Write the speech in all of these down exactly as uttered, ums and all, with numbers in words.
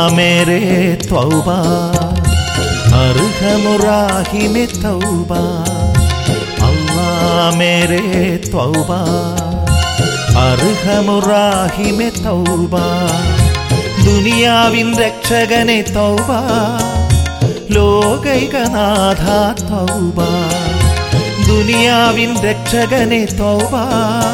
मेरे तौबा अरहमुर्राहिमे तौबा अल्लाह मेरे तौबा अरहमुर्राहिमे तौबा दुनियाविन रक्षकने तौबा लोकैकनाथ तौबा दुनियाविन रक्षकने तौबा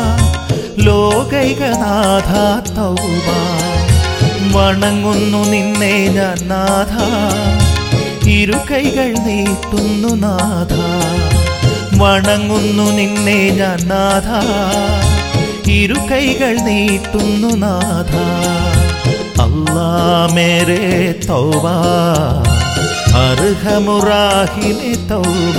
लोकैकनाथ तौबा വണങ്ങുന്നു നിന്നെ ഞാൻ നാഥ ഇരു കൈകൾ നീട്ടുന്നു നാഥ വണങ്ങുന്നു നിന്നെ ഞാൻ നാഥ ഇരു കൈകൾ നീട്ടുന്നു നാഥ അല്ലാഹ് മേരെ തൗബ അർഹമുർറാഹിമേ തൗബ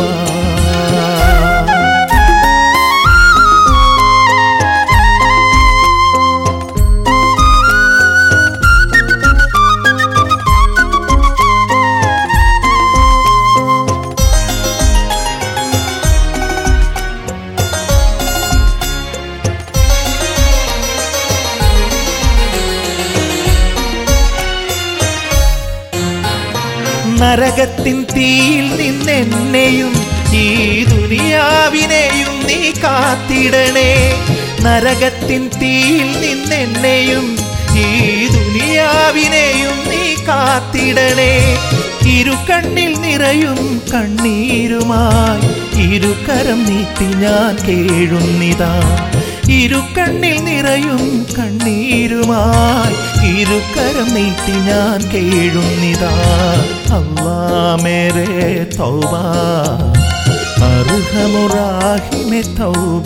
നരകത്തിൻ തീയിൽ നിന്നെന്നെയും ഈ ദുനിയാവിനെയും നീ കാത്തിടണേ നരകത്തിൻ തീയിൽ നിന്നെന്നെയും ഈ ദുനിയാവിനെയും നീ കാത്തിടണേ ഇരു കണ്ണിൽ നിറയും കണ്ണീരുമായി ഇരുകരം നീട്ടി ഞാൻ കേഴുന്നിതാ ഇരു കണ്ണിൽ നിറയും കണ്ണീരുമായി ഇരുകരം നീട്ടി ഞാൻ കേഴുന്നിതാ അല്ലാഹ് മേരെ തൗബ അർഹമുർറാഹിമേ തൗബ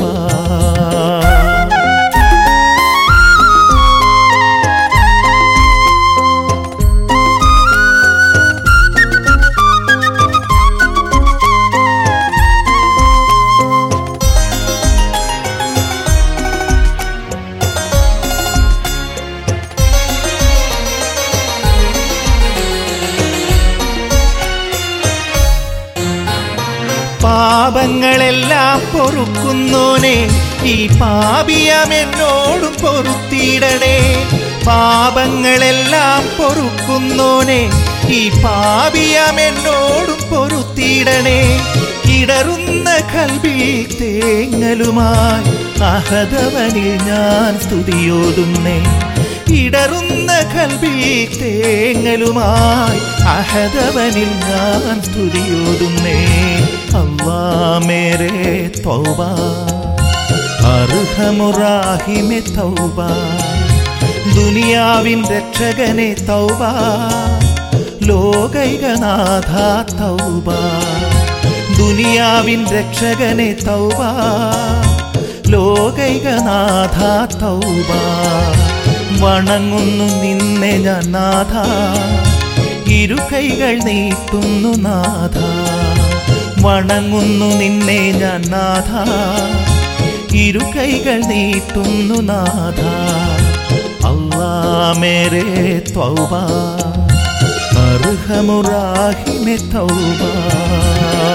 പാപങ്ങളെല്ലാം പൊറുക്കുന്നോനെ ഈ പാപിയം എന്നോടും പൊറുത്തിടണേ പാപങ്ങളെല്ലാം പൊറുക്കുന്നോനെ ഈ പാപിയം എന്നോടും പൊറുത്തിടണേ ഇടറുന്ന കൽബിൽ തേങ്ങലുമായി അഹദവനിൽ ഞാൻ സ്തുതിയോതുന്നേ ഇടറുന്ന കൽബിൽ തേങ്ങലുമായി അഹദവനിൽ ഞാൻ സ്തുതിയോതുന്നേ അല്ലാഹ് മേരെ തൗബ അർഹമുർറാഹിമേ തൗബ ദുനിയാവിൻ രക്ഷകനെ തൗബ ലോകൈകനാഥ തൗബ ദുനിയാവിൻ രക്ഷകനെ തൗബ ലോകൈകനാഥ തൗബ വണങ്ങുന്നു നിന്നെ ഞാൻ നാഥ ഇരു കൈകൾ നീട്ടുന്നു നാഥ വണങ്ങുന്നു നിന്നെ ഞാൻ നാഥ ഇരു കൈകൾ നീട്ടുന്നു നാഥ അല്ലാഹ് മേരെ തൗബ അർഹമുർറാഹിമേ തൗബ